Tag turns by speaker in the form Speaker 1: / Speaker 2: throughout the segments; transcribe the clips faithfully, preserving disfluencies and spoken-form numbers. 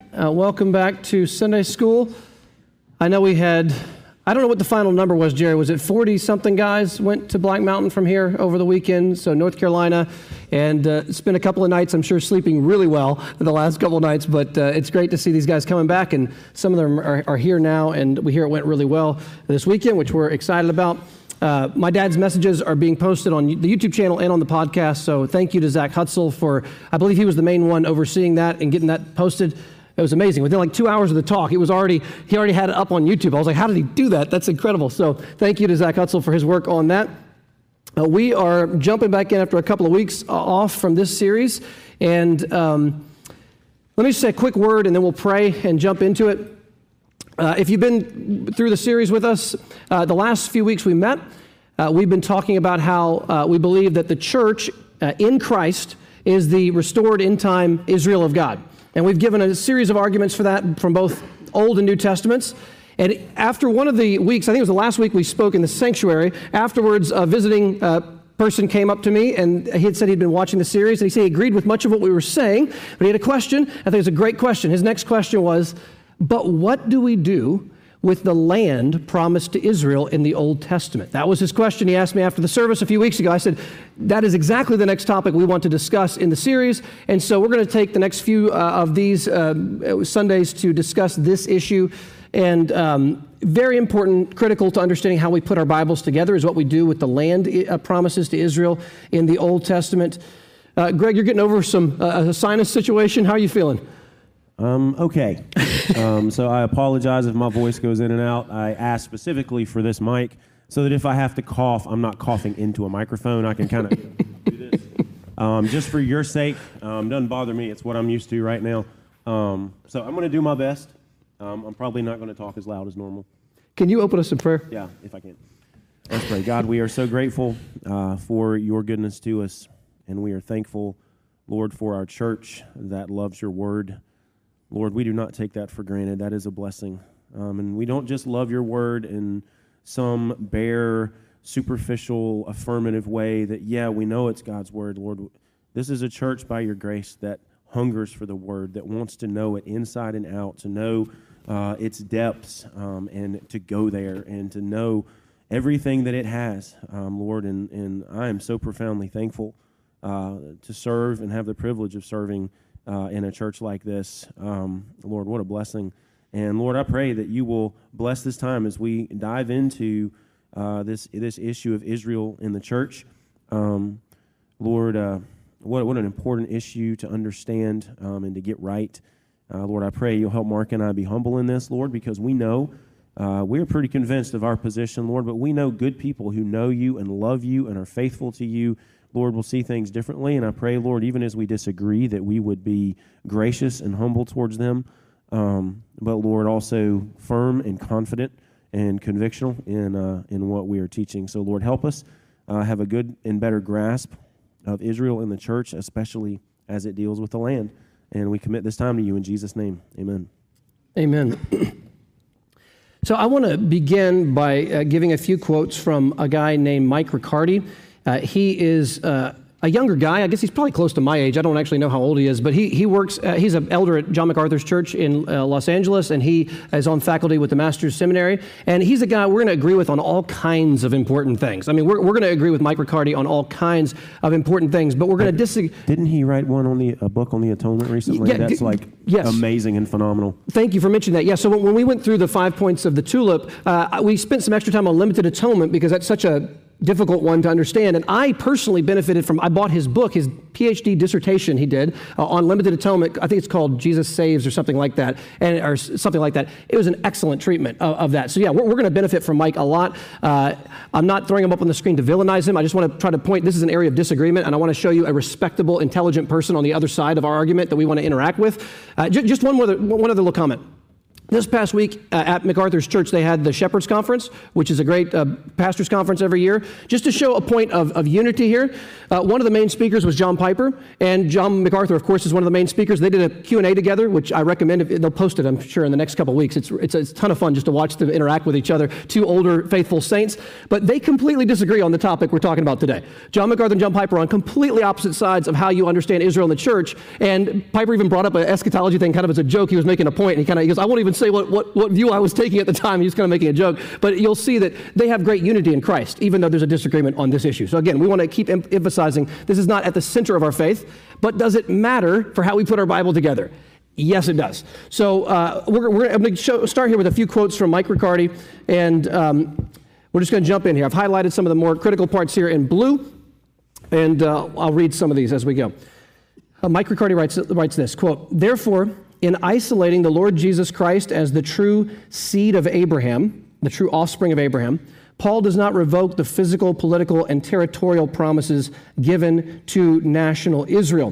Speaker 1: Uh, welcome back to Sunday School. I know we had, I don't know what the final number was, Jerry. Was it forty-something guys went to Black Mountain from here over the weekend? So North Carolina, and uh, spent a couple of nights, I'm sure, sleeping really well the last couple of nights. But uh, it's great to see these guys coming back, and some of them are, are here now, and we hear it went really well this weekend, which we're excited about. Uh, my dad's messages are being posted on the YouTube channel and on the podcast, so thank you to Zach Hutzel for, I believe he was the main one overseeing that and getting that posted. It was amazing. Within like two hours of the talk, it was already, he already had it up on YouTube. I was like, how did he do that? That's incredible. So thank you to Zach Hutzel for his work on that. Uh, we are jumping back in after a couple of weeks off from this series, and um, let me just say a quick word and then we'll pray and jump into it. Uh, if you've been through the series with us, uh, the last few weeks we met, uh, we've been talking about how uh, we believe that the church uh, in Christ is the restored in-time Israel of God. And we've given a series of arguments for that from both Old and New Testaments. And after one of the weeks, I think it was the last week we spoke in the sanctuary, afterwards a visiting uh, person came up to me and he had said he'd been watching the series, and he said he agreed with much of what we were saying, but he had a question. I think it was a great question. His next question was, but what do we do with the land promised to Israel in the Old Testament? That was his question. He asked me after the service a few weeks ago. I said, that is exactly the next topic we want to discuss in the series. And so we're going to take the next few uh, of these uh, Sundays to discuss this issue. And um, very important, critical to understanding how we put our Bibles together is what we do with the land uh, promises to Israel in the Old Testament. Uh, Greg, you're getting over some uh, a sinus situation. How are you feeling?
Speaker 2: Um, okay. um, so I apologize if my voice goes in and out. I asked specifically for this mic so that if I have to cough, I'm not coughing into a microphone. I can kind of do this. Um, just for your sake, um, doesn't bother me. It's what I'm used to right now. Um, so I'm going to do my best. Um, I'm probably not going to talk as loud as normal.
Speaker 1: Can you open us in prayer?
Speaker 2: Yeah, if I can. Let's pray. God, we are so grateful uh, for your goodness to us, and we are thankful, Lord, for our church that loves your word. Lord, we do not take that for granted. That is a blessing. Um, and we don't just love your word in some bare, superficial, affirmative way that, yeah, we know it's God's word, Lord. This is a church by your grace that hungers for the word, that wants to know it inside and out, to know uh, its depths, um, and to go there and to know everything that it has, um, Lord. And, and I am so profoundly thankful uh, to serve and have the privilege of serving Uh, in a church like this. Um, Lord, what a blessing. And Lord, I pray that you will bless this time as we dive into uh, this this issue of Israel in the church. Um, Lord, uh, what, what an important issue to understand um, and to get right. Uh, Lord, I pray you'll help Mark and I be humble in this, Lord, because we know, uh, we're pretty convinced of our position, Lord, but we know good people who know you and love you and are faithful to you, Lord, we'll see things differently, and I pray, Lord, even as we disagree, that we would be gracious and humble towards them, um, but, Lord, also firm and confident and convictional in uh, in what we are teaching. So, Lord, help us uh, have a good and better grasp of Israel in the church, especially as it deals with the land. And we commit this time to you in Jesus' name. Amen.
Speaker 1: Amen. So I want to begin by uh, giving a few quotes from a guy named Mike Riccardi. Uh, he is uh, a younger guy. I guess he's probably close to my age. I don't actually know how old he is, but he he works, uh, he's an elder at John MacArthur's church in uh, Los Angeles, and he is on faculty with the Master's Seminary. And he's a guy we're going to agree with on all kinds of important things. I mean, we're, we're going to agree with Mike Riccardi on all kinds of important things, but we're going to disagree.
Speaker 2: Didn't he write one on the a book on the atonement recently?
Speaker 1: Yeah,
Speaker 2: That's like
Speaker 1: yes.
Speaker 2: amazing and phenomenal.
Speaker 1: Thank you for mentioning that. Yeah, so when we went through the five points of the tulip, uh, we spent some extra time on limited atonement because that's such a difficult one to understand. And I personally benefited from, I bought his book, his P H D dissertation he did uh, on limited atonement. I think it's called Jesus Saves or something like that, and or something like that. It was an excellent treatment of, of that. So yeah, we're, we're going to benefit from Mike a lot. Uh, I'm not throwing him up on the screen to villainize him. I just want to try to point, this is an area of disagreement, and I want to show you a respectable, intelligent person on the other side of our argument that we want to interact with. Uh, j- just one other, one other little comment. This past week uh, at MacArthur's Church, they had the Shepherds Conference, which is a great uh, pastors' conference every year, just to show a point of, of unity here. Uh, one of the main speakers was John Piper, and John MacArthur, of course, is one of the main speakers. They did a Q and A together, which I recommend. If, they'll post it, I'm sure, in the next couple of weeks. It's, it's, it's a ton of fun just to watch them interact with each other, two older faithful saints. But they completely disagree on the topic we're talking about today. John MacArthur and John Piper are on completely opposite sides of how you understand Israel and the church. And Piper even brought up an eschatology thing kind of as a joke. He was making a point, and he kind of he goes, I won't even say what, what, what view I was taking at the time. He was kind of making a joke. But you'll see that they have great unity in Christ, even though there's a disagreement on this issue. So again, we want to keep em- emphasizing this is not at the center of our faith, but does it matter for how we put our Bible together? Yes, it does. So uh, we're, we're, I'm going to start here with a few quotes from Mike Riccardi, and um, we're just going to jump in here. I've highlighted some of the more critical parts here in blue, and uh, I'll read some of these as we go. Uh, Mike Riccardi writes, writes this, quote, "Therefore, in isolating the Lord Jesus Christ as the true seed of Abraham, the true offspring of Abraham, Paul does not revoke the physical, political, and territorial promises given to national Israel."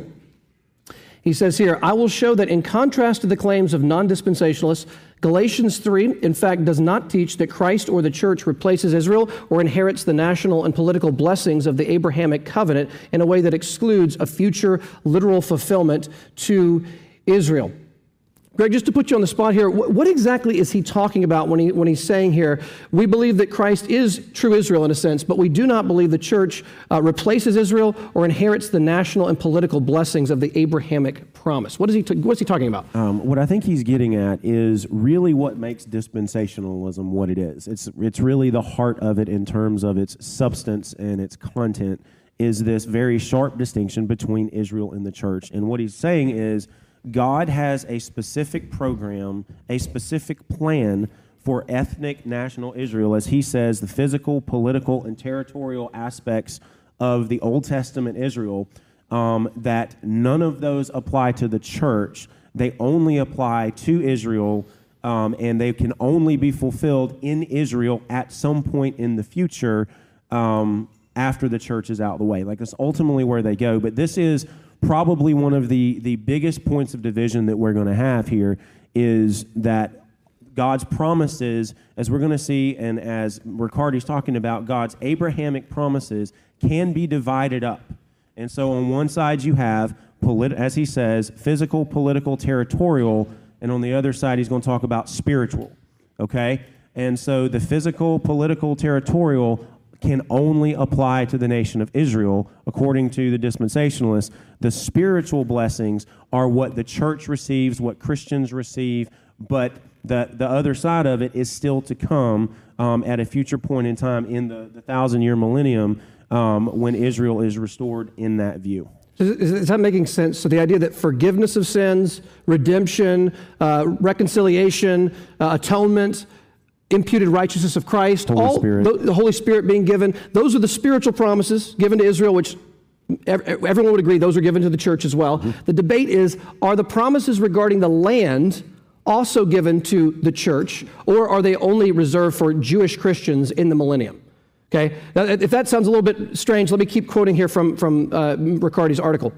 Speaker 1: He says here, "I will show that in contrast to the claims of non-dispensationalists, Galatians three, in fact, does not teach that Christ or the church replaces Israel or inherits the national and political blessings of the Abrahamic covenant in a way that excludes a future literal fulfillment to Israel." Greg, just to put you on the spot here, what exactly is he talking about when he when he's saying here, we believe that Christ is true Israel in a sense, but we do not believe the church uh, replaces Israel or inherits the national and political blessings of the Abrahamic promise? What is he t- what's he talking about?
Speaker 2: Um, what I think he's getting at is really what makes dispensationalism what it is. It's it's really the heart of it in terms of its substance and its content, is this very sharp distinction between Israel and the church. And what he's saying is, God has a specific program, a specific plan for ethnic national Israel, as he says, the physical, political, and territorial aspects of the Old Testament Israel, um, that none of those apply to the church. They only apply to Israel, um, and they can only be fulfilled in Israel at some point in the future, um, after the church is out of the way. Like, that's ultimately where they go. But this is probably one of the, the biggest points of division that we're going to have here, is that God's promises, as we're going to see, and as Riccardi's talking about, God's Abrahamic promises can be divided up. And so on one side you have, polit- as he says, physical, political, territorial, and on the other side he's going to talk about spiritual, okay? And so the physical, political, territorial can only apply to the nation of Israel, according to the dispensationalists. The spiritual blessings are what the church receives, what Christians receive, but the, the other side of it is still to come um, at a future point in time in the, the thousand-year millennium, um, when Israel is restored in that view.
Speaker 1: Is, is that making sense? So the idea that forgiveness of sins, redemption, uh, reconciliation, uh, atonement, imputed righteousness of Christ,
Speaker 2: Holy
Speaker 1: all
Speaker 2: Spirit.
Speaker 1: The, the Holy Spirit being given, those are the spiritual promises given to Israel, which everyone would agree those are given to the church as well. Mm-hmm. The debate is, are the promises regarding the land also given to the church, or are they only reserved for Jewish Christians in the millennium? Okay, now, if that sounds a little bit strange, let me keep quoting here from, from uh, Riccardi's article.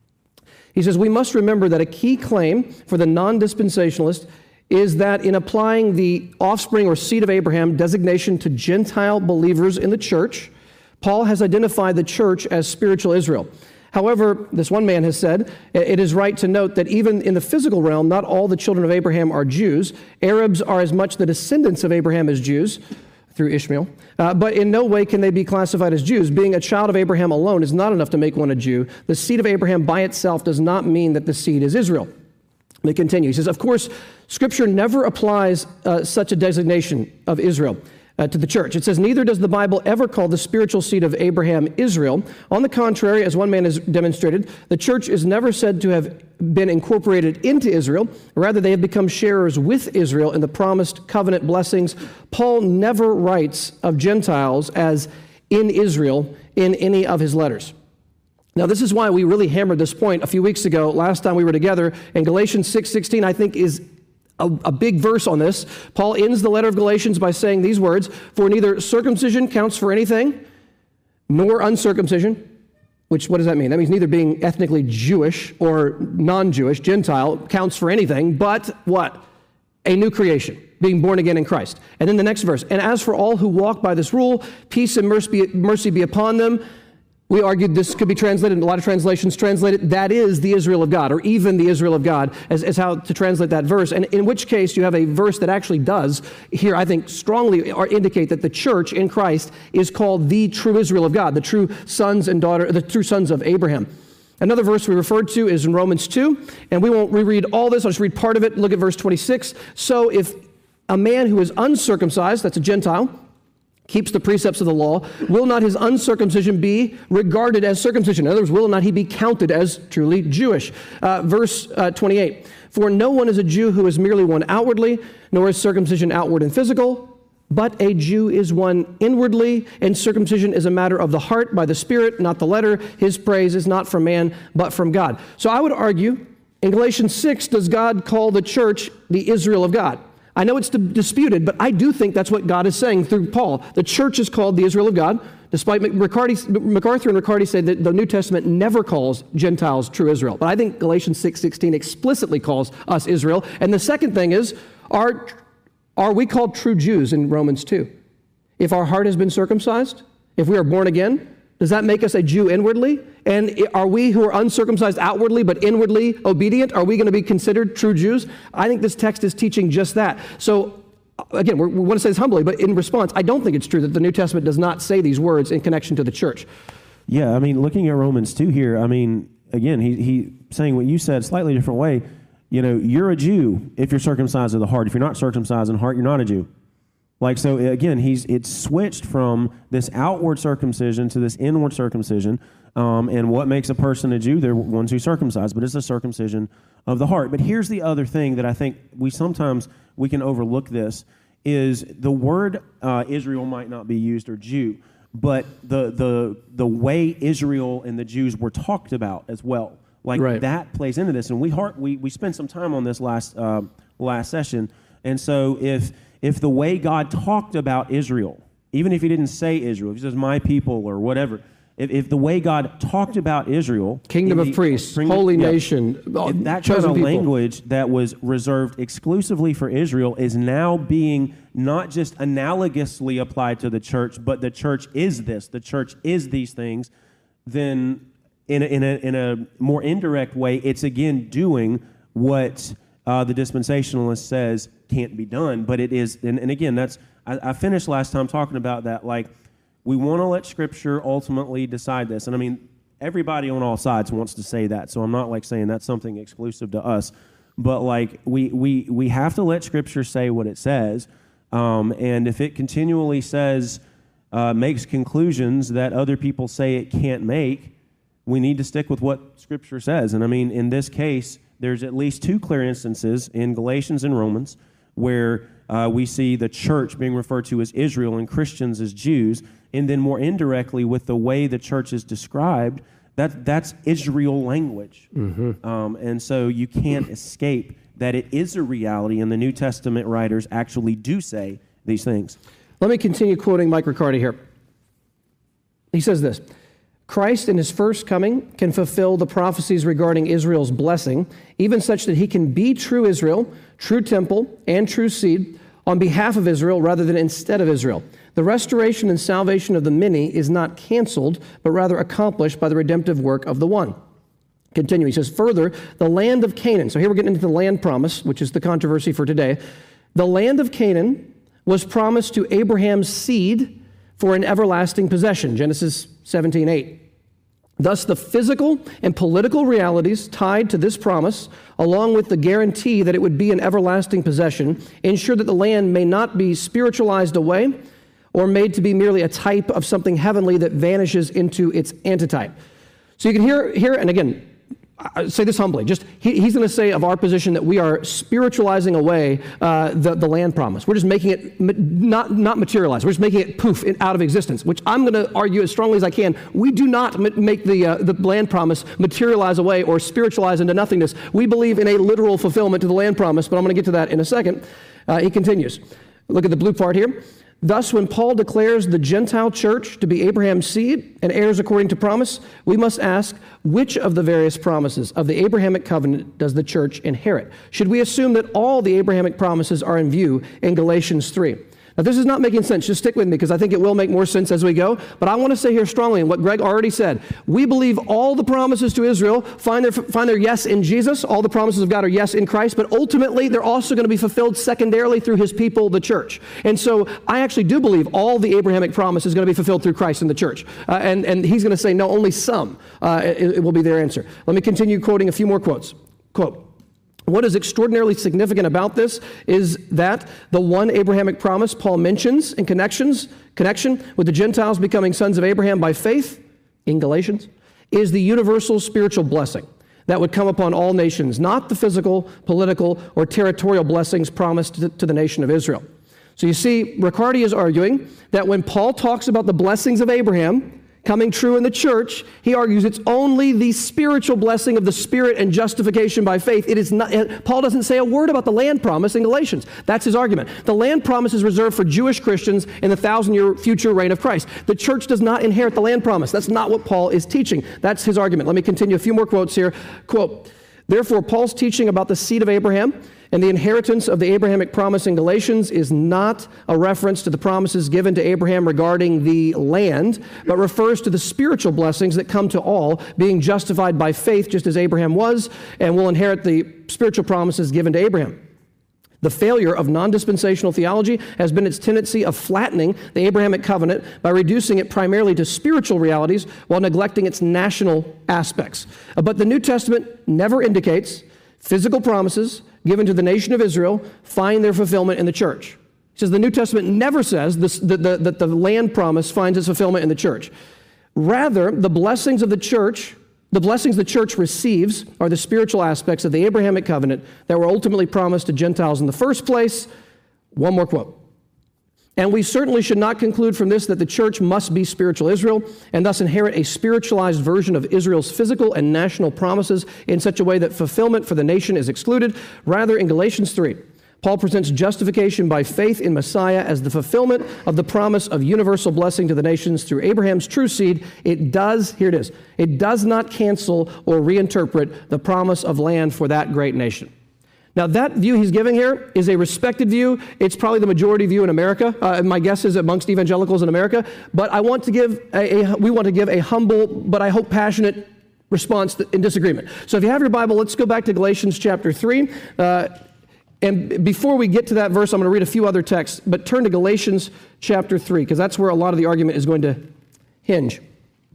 Speaker 1: He says, "We must remember that a key claim for the non-dispensationalist is that in applying the offspring or seed of Abraham designation to Gentile believers in the church, Paul has identified the church as spiritual Israel. However, this one man has said, it is right to note that even in the physical realm, not all the children of Abraham are Jews. Arabs are as much the descendants of Abraham as Jews, through Ishmael, uh, but in no way can they be classified as Jews. Being a child of Abraham alone is not enough to make one a Jew. The seed of Abraham by itself does not mean that the seed is Israel." They continue. He says, "Of course, Scripture never applies uh, such a designation of Israel uh, to the church. It says, neither does the Bible ever call the spiritual seed of Abraham Israel. On the contrary, as one man has demonstrated, the church is never said to have been incorporated into Israel. Rather, they have become sharers with Israel in the promised covenant blessings. Paul never writes of Gentiles as in Israel in any of his letters." Now, this is why we really hammered this point a few weeks ago, last time we were together. And Galatians six sixteen, I think, is a, a big verse on this. Paul ends the letter of Galatians by saying these words, "For neither circumcision counts for anything, nor uncircumcision," which, what does that mean? That means neither being ethnically Jewish or non-Jewish, Gentile, counts for anything, but what? a new creation, being born again in Christ. And then the next verse, and as for all who walk by this rule, peace and mercy be, mercy be upon them. We argued this could be translated, in a lot of translations translate it, that is the Israel of God, or even the Israel of God, as, as how to translate that verse. And in which case you have a verse that actually does, here I think strongly indicate that the church in Christ is called the true Israel of God, the true sons and daughter, the true sons of Abraham. Another verse we referred to is in Romans two, and we won't reread all this, I'll just read part of it. Look at verse twenty-six. So if a man who is uncircumcised, that's a Gentile, keeps the precepts of the law, will not his uncircumcision be regarded as circumcision? In other words, will not he be counted as truly Jewish? Uh, verse uh, twenty-eight, for no one is a Jew who is merely one outwardly, nor is circumcision outward and physical, but a Jew is one inwardly, and circumcision is a matter of the heart by the Spirit, not the letter. His praise is not from man, but from God. So I would argue, in Galatians six, does God call the church the Israel of God? I know it's disputed, but I do think that's what God is saying through Paul. The church is called the Israel of God, despite MacArthur and Riccardi say that the New Testament never calls Gentiles true Israel. But I think Galatians six sixteen explicitly calls us Israel. And the second thing is, are, are we called true Jews in Romans two? If our heart has been circumcised, if we are born again, does that make us a Jew inwardly? And are we who are uncircumcised outwardly but inwardly obedient, are we going to be considered true Jews? I think this text is teaching just that. So again, we're, we want to say this humbly, but in response, I don't think it's true that the New Testament does not say these words in connection to the church.
Speaker 2: Yeah, I mean, looking at Romans two here, I mean, again, he he saying what you said slightly different way. You know, you're a Jew if you're circumcised of the heart. If you're not circumcised in heart, you're not a Jew. Like, so again, he's it's switched from this outward circumcision to this inward circumcision. Um, and what makes a person a Jew? They're ones who circumcise, but it's a circumcision of the heart. But here's the other thing that I think we sometimes we can overlook this, is the word uh, Israel might not be used, or Jew, but the the the way Israel and the Jews were talked about as well. Like, right. That plays into this. And we heart, we we spent some time on this last uh, last session. And so if if the way God talked about Israel, even if he didn't say Israel, if he says my people or whatever, if, if the way God talked about Israel,
Speaker 1: kingdom of the, priests, kingdom, holy yeah, nation,
Speaker 2: that kind of people. Language that was reserved exclusively for Israel is now being not just analogously applied to the church, but the church is this, the church is these things, then in a, in a, in a more indirect way, it's again doing what uh, the dispensationalist says can't be done. But it is, and, and again, that's, I, I finished last time talking about that, like, we want to let Scripture ultimately decide this. And I mean, everybody on all sides wants to say that, so I'm not like saying that's something exclusive to us. But like, we we we have to let Scripture say what it says. Um, and if it continually says, uh, makes conclusions that other people say it can't make, we need to stick with what Scripture says. And I mean, in this case, there's at least two clear instances in Galatians and Romans where uh, we see the church being referred to as Israel and Christians as Jews. And then more indirectly, with the way the church is described, that, that's Israel language. Mm-hmm. Um, and so you can't escape that it is a reality, and the New Testament writers actually do say these things.
Speaker 1: Let me continue quoting Mike Riccardi here. He says this, Christ in his first coming can fulfill the prophecies regarding Israel's blessing, even such that he can be true Israel, true temple, and true seed on behalf of Israel rather than instead of Israel. The restoration and salvation of the many is not canceled, but rather accomplished by the redemptive work of the one. Continue, he says, further, the land of Canaan. So here we're getting into the land promise, which is the controversy for today. The land of Canaan was promised to Abraham's seed for an everlasting possession, Genesis seventeen eight. Thus, the physical and political realities tied to this promise, along with the guarantee that it would be an everlasting possession, ensure that the land may not be spiritualized away or made to be merely a type of something heavenly that vanishes into its antitype. So you can hear, hear and again, I say this humbly, just he, he's going to say of our position that we are spiritualizing away uh, the, the land promise. We're just making it ma- not, not materialized. We're just making it poof in, out of existence, which I'm going to argue as strongly as I can. We do not ma- make the, uh, the land promise materialize away or spiritualize into nothingness. We believe in a literal fulfillment to the land promise, but I'm going to get to that in a second. Uh, he continues. Look at the blue part here. Thus, when Paul declares the Gentile church to be Abraham's seed and heirs according to promise, we must ask, which of the various promises of the Abrahamic covenant does the church inherit? Should we assume that all the Abrahamic promises are in view in Galatians three? Now, this is not making sense. Just stick with me because I think it will make more sense as we go. But I want to say here strongly in what Greg already said. We believe all the promises to Israel find their, find their yes in Jesus. All the promises of God are yes in Christ. But ultimately, they're also going to be fulfilled secondarily through his people, the church. And so I actually do believe all the Abrahamic promise is going to be fulfilled through Christ and the church. Uh, and, and he's going to say, no, only some. Uh, it, it will be their answer. Let me continue quoting a few more quotes. Quote. What is extraordinarily significant about this is that the one Abrahamic promise Paul mentions in connections, connection with the Gentiles becoming sons of Abraham by faith in Galatians is the universal spiritual blessing that would come upon all nations, not the physical, political, or territorial blessings promised to, to the nation of Israel. So you see, Riccardi is arguing that when Paul talks about the blessings of Abraham coming true in the church, he argues it's only the spiritual blessing of the Spirit and justification by faith. It is not. Paul doesn't say a word about the land promise in Galatians. That's his argument. The land promise is reserved for Jewish Christians in the thousand-year future reign of Christ. The church does not inherit the land promise. That's not what Paul is teaching. That's his argument. Let me continue a few more quotes here. Quote, therefore, Paul's teaching about the seed of Abraham and the inheritance of the Abrahamic promise in Galatians is not a reference to the promises given to Abraham regarding the land, but refers to the spiritual blessings that come to all, being justified by faith just as Abraham was, and will inherit the spiritual promises given to Abraham. The failure of non-dispensational theology has been its tendency of flattening the Abrahamic covenant by reducing it primarily to spiritual realities while neglecting its national aspects. But the New Testament never indicates physical promises given to the nation of Israel find their fulfillment in the church. He says the New Testament never says this, that, the, that the land promise finds its fulfillment in the church. Rather, the blessings of the church, the blessings the church receives are the spiritual aspects of the Abrahamic covenant that were ultimately promised to Gentiles in the first place. One more quote. And we certainly should not conclude from this that the church must be spiritual Israel and thus inherit a spiritualized version of Israel's physical and national promises in such a way that fulfillment for the nation is excluded. Rather, in Galatians three, Paul presents justification by faith in Messiah as the fulfillment of the promise of universal blessing to the nations through Abraham's true seed. It does, here it is, it does not cancel or reinterpret the promise of land for that great nation. Now, that view he's giving here is a respected view. It's probably the majority view in America. Uh, my guess is amongst evangelicals in America. But I want to give a, a we want to give a humble, but I hope passionate response in disagreement. So if you have your Bible, let's go back to Galatians chapter three. Uh, and before we get to that verse, I'm going to read a few other texts. But turn to Galatians chapter three, because that's where a lot of the argument is going to hinge.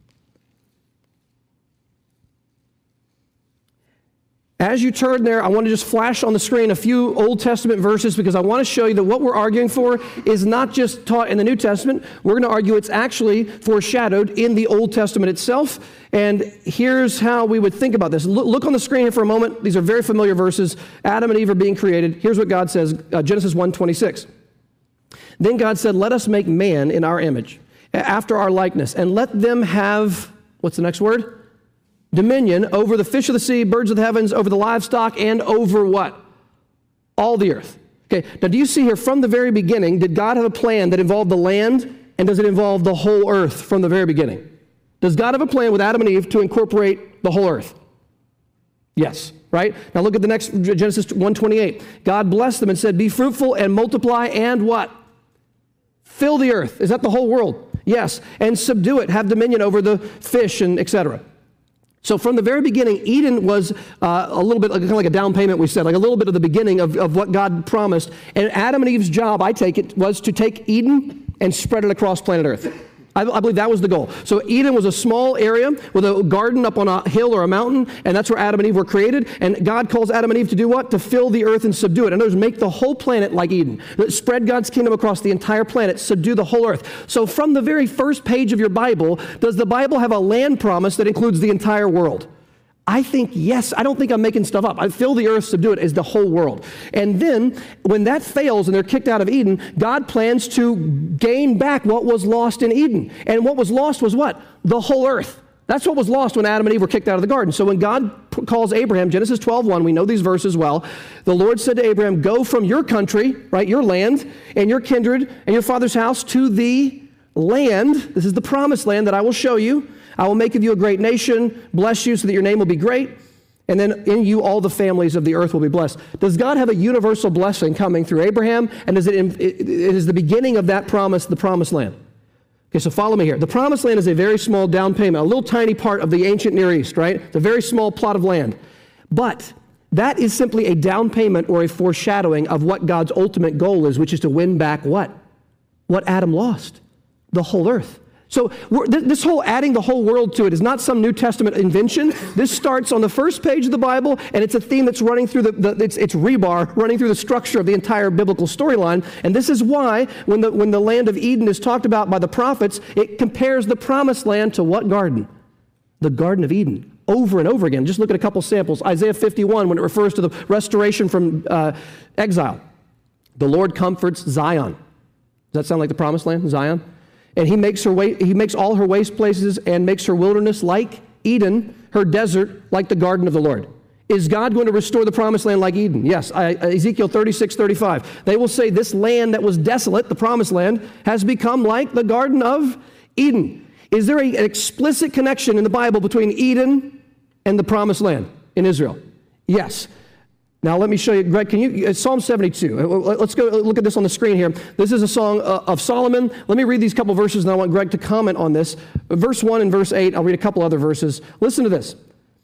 Speaker 1: As you turn there, I want to just flash on the screen a few Old Testament verses because I want to show you that what we're arguing for is not just taught in the New Testament. We're going to argue it's actually foreshadowed in the Old Testament itself. And here's how we would think about this. Look, look on the screen here for a moment. These are very familiar verses. Adam and Eve are being created. Here's what God says, uh, Genesis one twenty-six. Then God said, let us make man in our image, after our likeness, and let them have, what's the next word? Dominion over the fish of the sea, birds of the heavens, over the livestock, and over what? All the earth. Okay, now do you see here from the very beginning, did God have a plan that involved the land, and does it involve the whole earth from the very beginning? Does God have a plan with Adam and Eve to incorporate the whole earth? Yes, right? Now look at the next, Genesis one twenty-eight. God blessed them and said, be fruitful and multiply and what? Fill the earth. Is that the whole world? Yes, and subdue it, have dominion over the fish and et cetera. So from the very beginning, Eden was uh, a little bit, kind of like a down payment, we said, like a little bit of the beginning of, of what God promised. And Adam and Eve's job, I take it, was to take Eden and spread it across planet Earth. I, I believe that was the goal. So Eden was a small area with a garden up on a hill or a mountain, and that's where Adam and Eve were created. And God calls Adam and Eve to do what? To fill the earth and subdue it. In other words, make the whole planet like Eden. Spread God's kingdom across the entire planet, subdue the whole earth. So from the very first page of your Bible, does the Bible have a land promise that includes the entire world? I think yes. I don't think I'm making stuff up. I fill the earth, subdue it, is the whole world. And then when that fails and they're kicked out of Eden, God plans to gain back what was lost in Eden. And what was lost was what? The whole earth. That's what was lost when Adam and Eve were kicked out of the garden. So when God p- calls Abraham, Genesis twelve one, we know these verses well. The Lord said to Abraham, go from your country, right, your land, and your kindred, and your father's house to the land. This is the promised land that I will show you. I will make of you a great nation, bless you so that your name will be great, and then in you all the families of the earth will be blessed. Does God have a universal blessing coming through Abraham? And is it, in, it is the beginning of that promise, the promised land? Okay, so follow me here. The promised land is a very small down payment, a little tiny part of the ancient Near East, right? It's a very small plot of land. But that is simply a down payment or a foreshadowing of what God's ultimate goal is, which is to win back what? What Adam lost, the whole earth. So we're, th- this whole adding the whole world to it is not some New Testament invention. This starts on the first page of the Bible, and it's a theme that's running through the, the it's, it's rebar, running through the structure of the entire biblical storyline. And this is why when the, when the land of Eden is talked about by the prophets, it compares the promised land to what garden? The Garden of Eden, over and over again. Just look at a couple samples. Isaiah fifty-one, when it refers to the restoration from uh, exile. The Lord comforts Zion. Does that sound like the promised land, Zion? And he makes her way, he makes all her waste places and makes her wilderness like Eden, her desert like the garden of the Lord. Is God going to restore the promised land like Eden? Yes. I, Ezekiel thirty-six thirty-five. They will say this land that was desolate, the promised land, has become like the Garden of Eden. Is there a, an explicit connection in the Bible between Eden and the promised land in Israel? Yes. Now let me show you, Greg, can you, it's Psalm seventy-two. Let's go look at this on the screen here. This is a song of Solomon. Let me read these couple verses and I want Greg to comment on this. Verse one and verse eight, I'll read a couple other verses. Listen to this.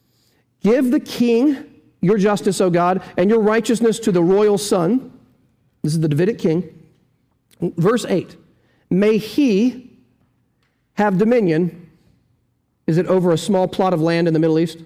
Speaker 1: Give the king your justice, O God, and your righteousness to the royal son. This is the Davidic king. Verse eight, may he have dominion. Is it over a small plot of land in the Middle East?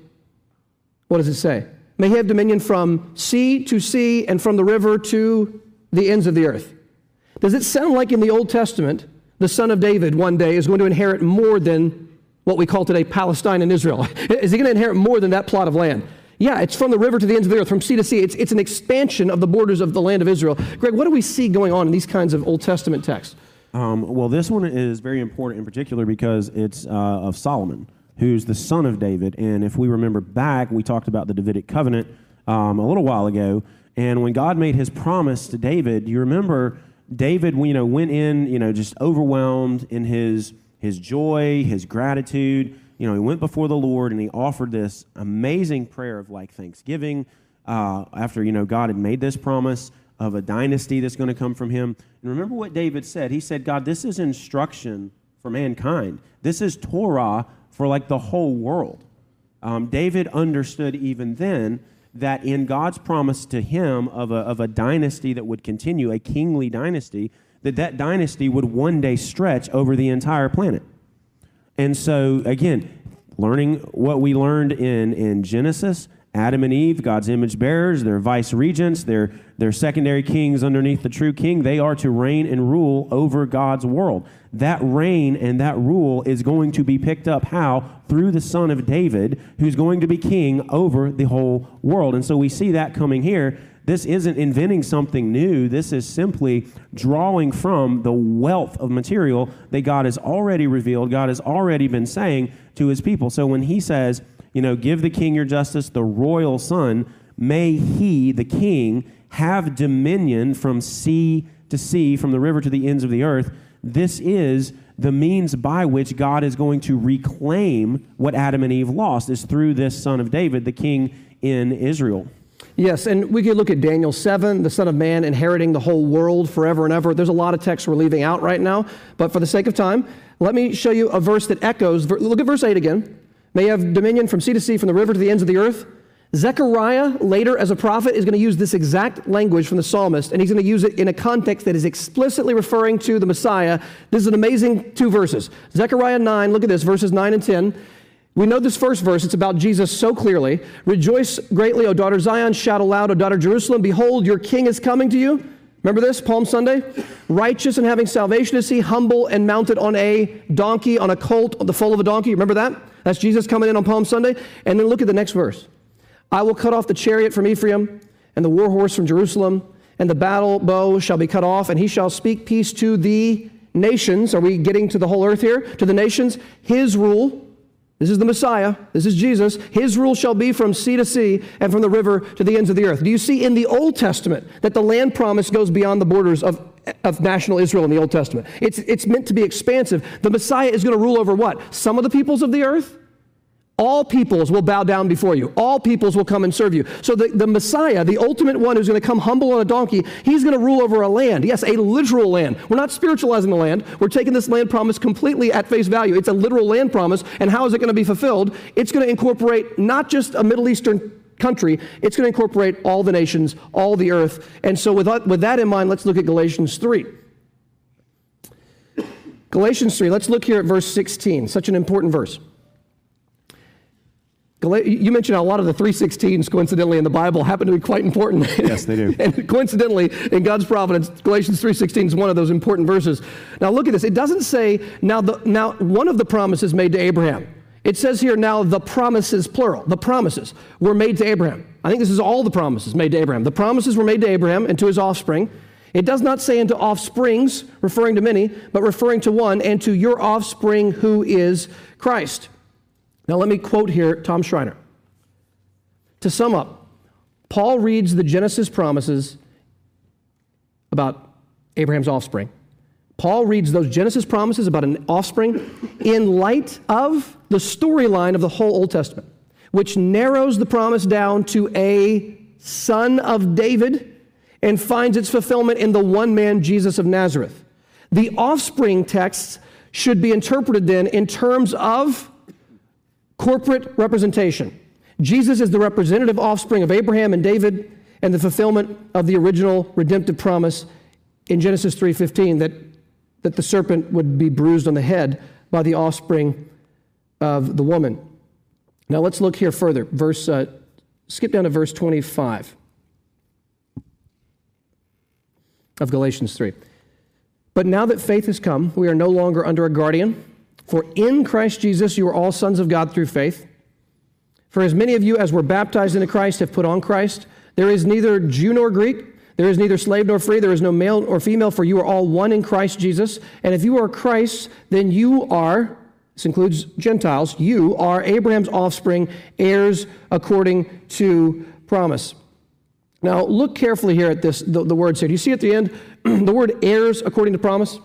Speaker 1: What does it say? May he have dominion from sea to sea and from the river to the ends of the earth. Does it sound like in the Old Testament, the son of David one day is going to inherit more than what we call today Palestine and Israel? Is he going to inherit more than that plot of land? Yeah, it's from the river to the ends of the earth, from sea to sea. It's, it's an expansion of the borders of the land of Israel. Greg, what do we see going on in these kinds of Old Testament texts?
Speaker 2: Um, well, this one is very important in particular because it's uh, of Solomon, who's the son of David. And if we remember back, we talked about the Davidic covenant um, a little while ago. And when God made his promise to David, you remember David, you know, went in, you know, just overwhelmed in his his joy, his gratitude. You know, he went before the Lord and he offered this amazing prayer of like thanksgiving uh, after, you know, God had made this promise of a dynasty that's going to come from him. And remember what David said. He said, God, this is instruction for mankind. This is Torah for like the whole world. Um, David understood even then that in God's promise to him of a, of a dynasty that would continue, a kingly dynasty, that that dynasty would one day stretch over the entire planet. And so, again, learning what we learned in, in Genesis, Adam and Eve, God's image bearers, they're vice regents, they're, they're secondary kings underneath the true king. They are to reign and rule over God's world. That reign and that rule is going to be picked up how? Through the son of David, who's going to be king over the whole world. And so we see that coming here. This isn't inventing something new. This is simply drawing from the wealth of material that God has already revealed, God has already been saying to his people. So when he says, you know, give the king your justice, the royal son, may he, the king, have dominion from sea to sea, from the river to the ends of the earth. This is the means by which God is going to reclaim what Adam and Eve lost, is through this son of David, the king in Israel.
Speaker 1: Yes, and we could look at Daniel seven, the Son of Man inheriting the whole world forever and ever. There's a lot of texts we're leaving out right now, but for the sake of time, let me show you a verse that echoes. Look at verse eight again. May you have dominion from sea to sea, from the river to the ends of the earth. Zechariah, later as a prophet, is going to use this exact language from the psalmist, and he's going to use it in a context that is explicitly referring to the Messiah. This is an amazing two verses. Zechariah nine, look at this, verses nine and ten. We know this first verse, it's about Jesus so clearly. Rejoice greatly, O daughter Zion, shout aloud, O daughter Jerusalem, behold, your king is coming to you. Remember this, Palm Sunday? Righteous and having salvation is he, humble and mounted on a donkey, on a colt, on the foal of a donkey. Remember that? That's Jesus coming in on Palm Sunday. And then look at the next verse. I will cut off the chariot from Ephraim and the war horse from Jerusalem, and the battle bow shall be cut off, and he shall speak peace to the nations. Are we getting to the whole earth here? To the nations. His rule This is the Messiah. This is Jesus. His rule shall be from sea to sea and from the river to the ends of the earth. Do you see in the Old Testament that the land promise goes beyond the borders of, of national Israel in the Old Testament? It's, it's meant to be expansive. The Messiah is going to rule over what? Some of the peoples of the earth? All peoples will bow down before you. All peoples will come and serve you. So the, the Messiah, the ultimate one who's going to come humble on a donkey, he's going to rule over a land. Yes, a literal land. We're not spiritualizing the land. We're taking this land promise completely at face value. It's a literal land promise. And how is it going to be fulfilled? It's going to incorporate not just a Middle Eastern country. It's going to incorporate all the nations, all the earth. And so with that, with that in mind, let's look at Galatians three. Galatians three, let's look here at verse sixteen, such an important verse. You mentioned a lot of the three sixteens, coincidentally, in the Bible happen to be quite important.
Speaker 2: Yes, they do.
Speaker 1: And coincidentally, in God's providence, Galatians three sixteen is one of those important verses. Now look at this. It doesn't say, now, the, now one of the promises made to Abraham. It says here, now the promises, plural, the promises were made to Abraham. I think this is all the promises made to Abraham. The promises were made to Abraham and to his offspring. It does not say into offsprings, referring to many, but referring to one, and to your offspring who is Christ. Now let me quote here Tom Schreiner. To sum up, Paul reads the Genesis promises about Abraham's offspring. Paul reads those Genesis promises about an offspring in light of the storyline of the whole Old Testament, which narrows the promise down to a son of David and finds its fulfillment in the one man, Jesus of Nazareth. The offspring texts should be interpreted then in terms of corporate representation. Jesus is the representative offspring of Abraham and David and the fulfillment of the original redemptive promise in Genesis three fifteen that, that the serpent would be bruised on the head by the offspring of the woman. Now let's look here further. Verse, uh, skip down to verse twenty-five of Galatians three. But now that faith has come, we are no longer under a guardian. For in Christ Jesus you are all sons of God through faith. For as many of you as were baptized into Christ have put on Christ. There is neither Jew nor Greek. There is neither slave nor free. There is no male or female, for you are all one in Christ Jesus. And if you are Christ, then you are, this includes Gentiles, you are Abraham's offspring, heirs according to promise. Now look carefully here at this, the, the words here. Do you see at the end the word heirs according to promise?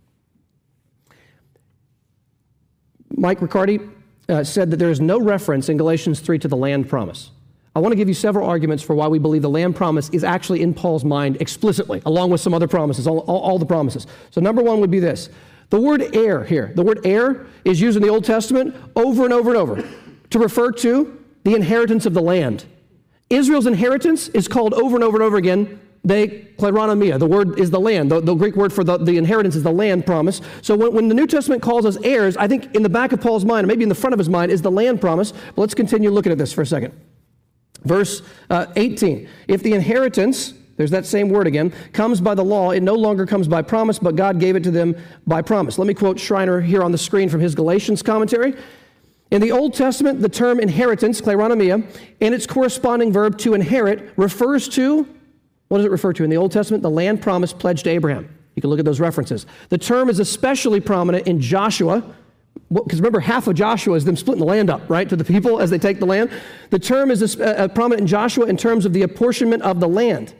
Speaker 1: Mike Riccardi uh, said that there is no reference in Galatians three to the land promise. I want to give you several arguments for why we believe the land promise is actually in Paul's mind explicitly, along with some other promises, all, all, all the promises. So number one would be this. The word heir here, the word heir is used in the Old Testament over and over and over to refer to the inheritance of the land. Israel's inheritance is called over and over and over again they kleronomia. The word is the land. The, the Greek word for the, the inheritance is the land promise. So when, when the New Testament calls us heirs, I think in the back of Paul's mind, or maybe in the front of his mind, is the land promise. But let's continue looking at this for a second. Verse uh, eighteen. If the inheritance, there's that same word again, comes by the law, it no longer comes by promise, but God gave it to them by promise. Let me quote Schreiner here on the screen from his Galatians commentary. In the Old Testament, the term inheritance, kleronomia, and its corresponding verb to inherit refers to, what does it refer to? In the Old Testament, the land promise pledged to Abraham. You can look at those references. The term is especially prominent in Joshua, because remember, half of Joshua is them splitting the land up, right, to the people as they take the land. The term is uh, prominent in Joshua in terms of the apportionment of the land.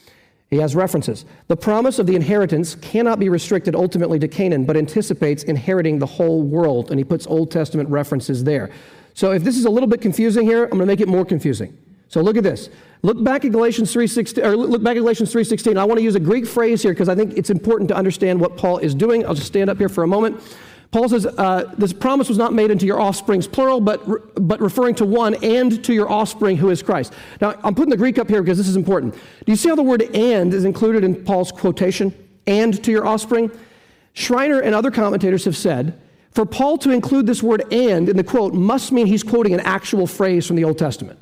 Speaker 1: He has references. The promise of the inheritance cannot be restricted ultimately to Canaan, but anticipates inheriting the whole world, and he puts Old Testament references there. So if this is a little bit confusing here, I'm going to make it more confusing. So look at this. Look back at Galatians three sixteen, or look back at Galatians three sixteen. I want to use a Greek phrase here because I think it's important to understand what Paul is doing. I'll just stand up here for a moment. Paul says, uh, this promise was not made unto your offsprings, plural, but, re- but referring to one, and to your offspring who is Christ. Now, I'm putting the Greek up here because this is important. Do you see how the word and is included in Paul's quotation? And to your offspring? Schreiner and other commentators have said, for Paul to include this word and in the quote must mean he's quoting an actual phrase from the Old Testament.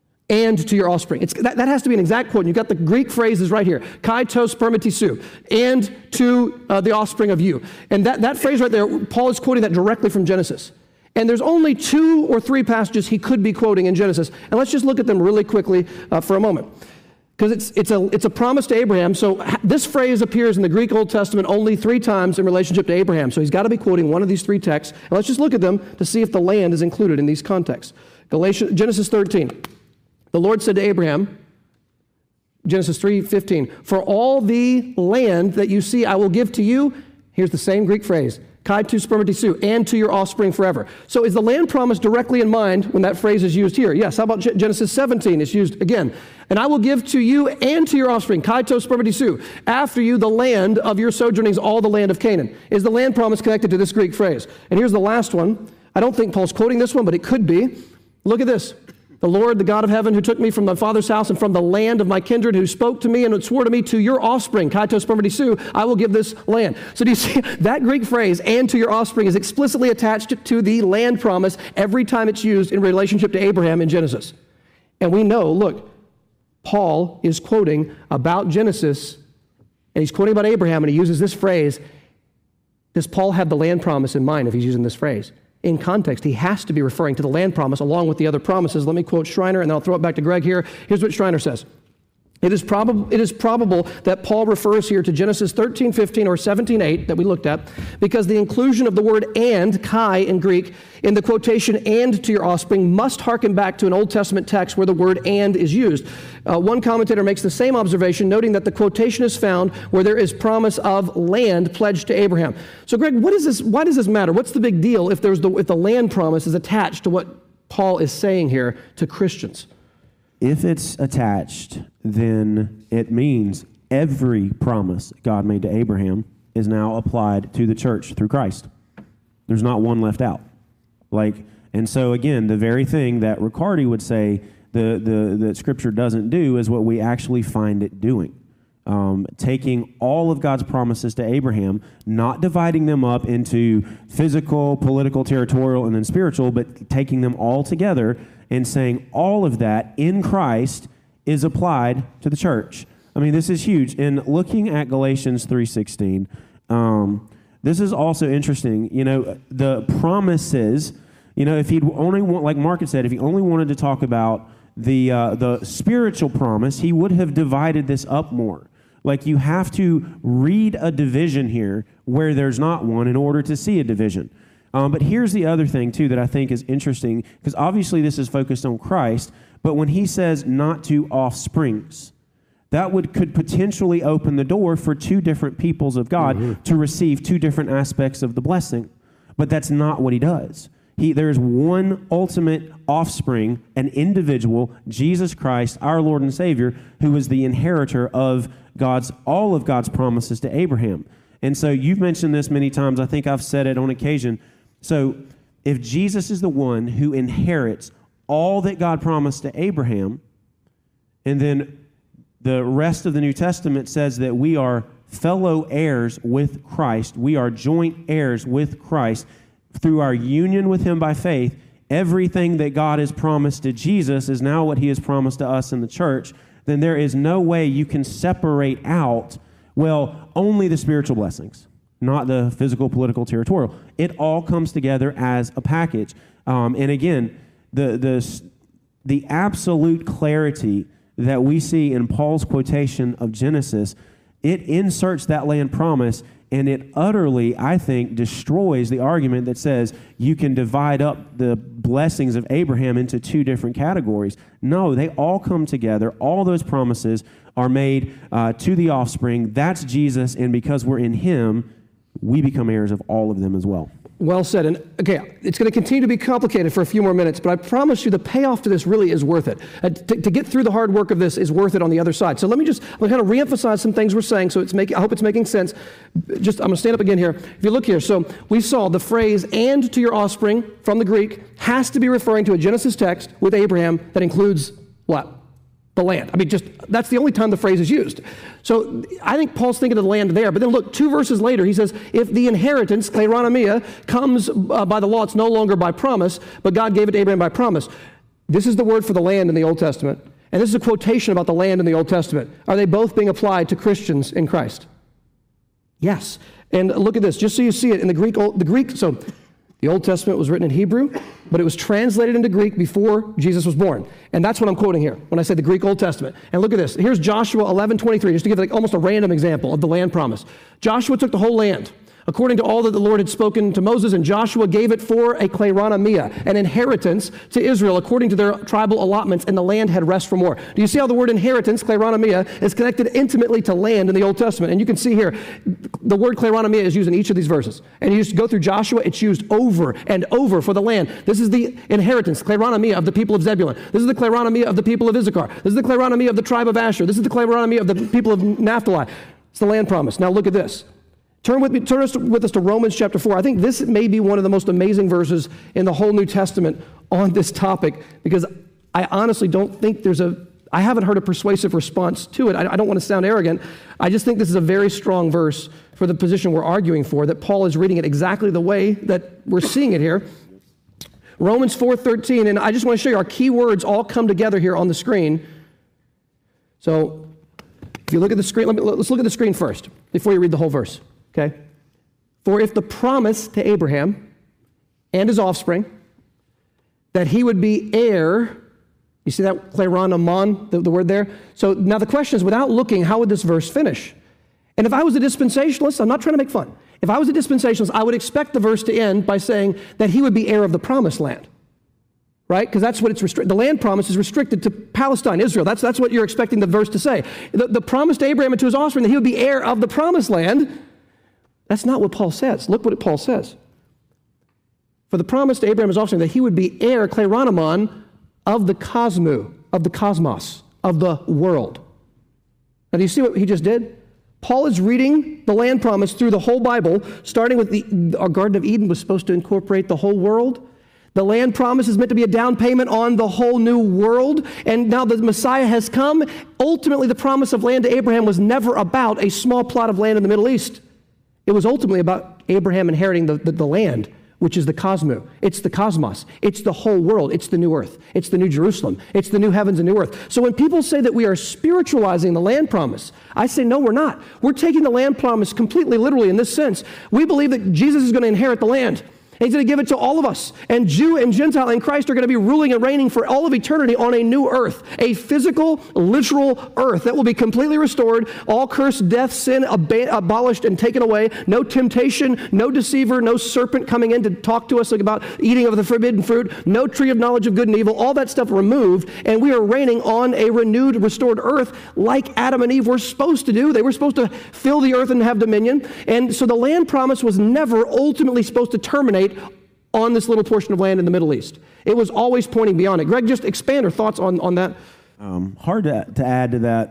Speaker 1: And to your offspring. It's, that, that has to be an exact quote. You've got the Greek phrases right here. Kai tos spermatisou. And to uh, the offspring of you. And that, that phrase right there, Paul is quoting that directly from Genesis. And there's only two or three passages he could be quoting in Genesis. And let's just look at them really quickly uh, for a moment. Because it's, it's, a, it's a promise to Abraham. So this phrase appears in the Greek Old Testament only three times in relationship to Abraham. So he's got to be quoting one of these three texts. And let's just look at them to see if the land is included in these contexts. Galatians, Genesis thirteen. The Lord said to Abraham, Genesis three fifteen, for all the land that you see I will give to you, here's the same Greek phrase, kai tu spermatisou, and to your offspring forever. So is the land promise directly in mind when that phrase is used here? Yes. How about Genesis seventeen? It's used again. And I will give to you and to your offspring, kai to spermatisou, after you the land of your sojournings, all the land of Canaan. Is the land promise connected to this Greek phrase? And here's the last one. I don't think Paul's quoting this one, but it could be. Look at this. The Lord, the God of heaven, who took me from my father's house and from the land of my kindred, who spoke to me and swore to me, to your offspring, kai to spermatisou, I will give this land. So do you see that Greek phrase, and to your offspring, is explicitly attached to the land promise every time it's used in relationship to Abraham in Genesis. And we know, look, Paul is quoting about Genesis, and he's quoting about Abraham, and he uses this phrase. Does Paul have the land promise in mind if he's using this phrase? In context, he has to be referring to the land promise along with the other promises. Let me quote Schreiner, and then I'll throw it back to Greg here. Here's what Schreiner says. It is, prob- it is probable that Paul refers here to Genesis thirteen fifteen or seventeen eight that we looked at, because the inclusion of the word and, kai in Greek, in the quotation and to your offspring must harken back to an Old Testament text where the word and is used. Uh, one commentator makes the same observation, noting that the quotation is found where there is promise of land pledged to Abraham. So Greg, what is this? Why does this matter? What's the big deal if, there's the, if the land promise is attached to what Paul is saying here to Christians?
Speaker 2: If it's attached, then it means every promise God made to Abraham is now applied to the church through Christ. There's not one left out. Like, and so again, the very thing that Riccardi would say the, the, the Scripture doesn't do is what we actually find it doing. Um, taking all of God's promises to Abraham, not dividing them up into physical, political, territorial, and then spiritual, but taking them all together and saying all of that in Christ is applied to the church. I mean, this is huge. And looking at Galatians three sixteen, um, this is also interesting. You know, the promises, you know, if he'd only want, like Mark had said, if he only wanted to talk about the uh, the spiritual promise, he would have divided this up more. Like, you have to read a division here where there's not one in order to see a division. Um, but here's the other thing, too, that I think is interesting, because obviously this is focused on Christ, but when he says not to offsprings, that would could potentially open the door for two different peoples of God mm-hmm. to receive two different aspects of the blessing. But that's not what he does. He, there's one ultimate offspring, an individual, Jesus Christ, our Lord and Savior, who is the inheritor of God's all of God's promises to Abraham. And so you've mentioned this many times. I think I've said it on occasion. So if Jesus is the one who inherits all that God promised to Abraham, and then the rest of the New Testament says that we are fellow heirs with Christ, we are joint heirs with Christ through our union with him by faith, everything that God has promised to Jesus is now what he has promised to us in the church, then there is no way you can separate out, well, only the spiritual blessings, not the physical, political, territorial. It all comes together as a package. Um, and again, the, the, the absolute clarity that we see in Paul's quotation of Genesis, it inserts that land promise, and it utterly, I think, destroys the argument that says you can divide up the blessings of Abraham into two different categories. No, they all come together. All those promises are made uh, to the offspring. That's Jesus, and because we're in him, we become heirs of all of them as well.
Speaker 1: Well said. And okay, it's going to continue to be complicated for a few more minutes, but I promise you the payoff to this really is worth it. Uh, to, to get through the hard work of this is worth it on the other side. So let me just I'm going to kind of reemphasize some things we're saying, so it's make, I hope it's making sense. Just I'm going to stand up again here. If you look here, so we saw the phrase "and to your offspring" from the Greek has to be referring to a Genesis text with Abraham that includes what? The land. I mean, just that's the only time the phrase is used. So I think Paul's thinking of the land there. But then look, two verses later, he says, if the inheritance, kleronomia, comes uh, by the law, it's no longer by promise, but God gave it to Abraham by promise. This is the word for the land in the Old Testament. And this is a quotation about the land in the Old Testament. Are they both being applied to Christians in Christ? Yes. And look at this, just so you see it in the Greek, the Greek, so The Old Testament was written in Hebrew, but it was translated into Greek before Jesus was born. And that's what I'm quoting here when I say the Greek Old Testament. And look at this. Here's Joshua eleven twenty-three, just to give like almost a random example of the land promise. Joshua took the whole land, according to all that the Lord had spoken to Moses, and Joshua gave it for a kleronomia, an inheritance to Israel according to their tribal allotments, and the land had rest from war. Do you see how the word inheritance, kleronomia, is connected intimately to land in the Old Testament? And you can see here, the word kleronomia is used in each of these verses. And you just go through Joshua, it's used over and over for the land. This is the inheritance, kleronomia of the people of Zebulun. This is the kleronomia of the people of Issachar. This is the kleronomia of the tribe of Asher. This is the kleronomia of the people of Naphtali. It's the land promise. Now look at this. Turn with me, turn us with us to Romans chapter four. I think this may be one of the most amazing verses in the whole New Testament on this topic, because I honestly don't think there's a, I haven't heard a persuasive response to it. I, I don't want to sound arrogant. I just think this is a very strong verse for the position we're arguing for, that Paul is reading it exactly the way that we're seeing it here. Romans four thirteen, and I just want to show you our key words all come together here on the screen. So if you look at the screen, let me, let's look at the screen first before you read the whole verse. Okay? For if the promise to Abraham and his offspring that he would be heir, you see that kleronomon, the, the word there? So now the question is, without looking, how would this verse finish? And if I was a dispensationalist, I'm not trying to make fun. If I was a dispensationalist, I would expect the verse to end by saying that he would be heir of the promised land. Right? Because that's what it's restricted. The land promise is restricted to Palestine, Israel. That's, that's what you're expecting the verse to say. The, the promise to Abraham and to his offspring that he would be heir of the promised land. That's not what Paul says. Look what Paul says. For the promise to Abraham and his offspring that he would be heir, kleronomon, of the cosmo, of the cosmos, of the world. Now, do you see what he just did? Paul is reading the land promise through the whole Bible, starting with the our Garden of Eden was supposed to incorporate the whole world. The land promise is meant to be a down payment on the whole new world, and now the Messiah has come. Ultimately, the promise of land to Abraham was never about a small plot of land in the Middle East. It was ultimately about Abraham inheriting the, the, the land, which is the cosmo. It's the cosmos. It's the whole world. It's the new earth. It's the new Jerusalem. It's the new heavens and new earth. So when people say that we are spiritualizing the land promise, I say, no, we're not. We're taking the land promise completely literally in this sense. We believe that Jesus is going to inherit the land. And he's going to give it to all of us. And Jew and Gentile in Christ are going to be ruling and reigning for all of eternity on a new earth, a physical, literal earth that will be completely restored, all curse, death, sin ab- abolished and taken away, no temptation, no deceiver, no serpent coming in to talk to us about eating of the forbidden fruit, no tree of knowledge of good and evil, all that stuff removed, and we are reigning on a renewed, restored earth like Adam and Eve were supposed to do. They were supposed to fill the earth and have dominion. And so the land promise was never ultimately supposed to terminate on this little portion of land in the Middle East. It was always pointing beyond it. Greg, just expand your thoughts on, on that.
Speaker 2: Um, hard to, to add to that.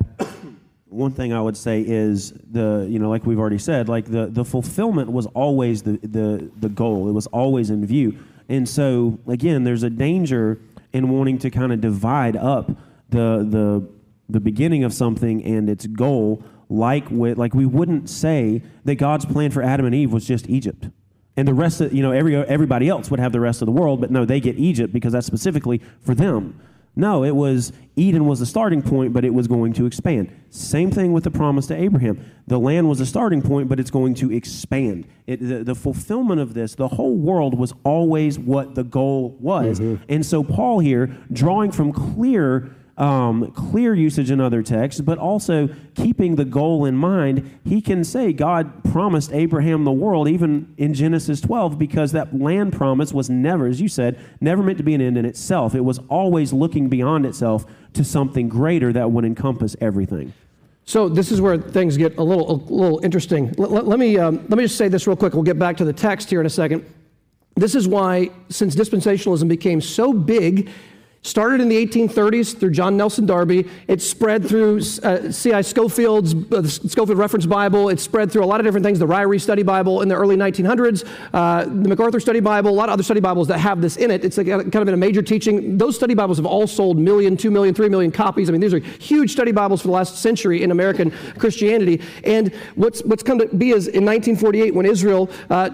Speaker 2: One thing I would say is the, you know, like we've already said, like the, the fulfillment was always the, the, the goal. It was always in view. And so, again, there's a danger in wanting to kind of divide up the, the, the beginning of something and its goal, like with, like we wouldn't say that God's plan for Adam and Eve was just Egypt. And the rest of, you know, every, everybody else would have the rest of the world, but no, they get Egypt because that's specifically for them. No, it was, Eden was the starting point, but it was going to expand. Same thing with the promise to Abraham. The land was the starting point, but it's going to expand. It, the, the fulfillment of this, the whole world was always what the goal was. Mm-hmm. And so Paul here, drawing from clear Um, clear usage in other texts, but also keeping the goal in mind, he can say God promised Abraham the world even in Genesis twelve, because that land promise was never, as you said, never meant to be an end in itself. It was always looking beyond itself to something greater that would encompass everything.
Speaker 1: So this is where things get a little, a little interesting. Let, let, let me um, let me just say this real quick. We'll get back to the text here in a second. This is why, since dispensationalism became so big, started in the eighteen thirties through John Nelson Darby. It spread through uh, C I Scofield's uh, the Scofield Reference Bible. It spread through a lot of different things. The Ryrie Study Bible in the early nineteen hundreds, uh, the MacArthur Study Bible, a lot of other study Bibles that have this in it. It's like kind of been a major teaching. Those study Bibles have all sold million, two million, three million copies. I mean, these are huge study Bibles for the last century in American Christianity. And what's what's come to be is in nineteen forty-eight when Israel Uh,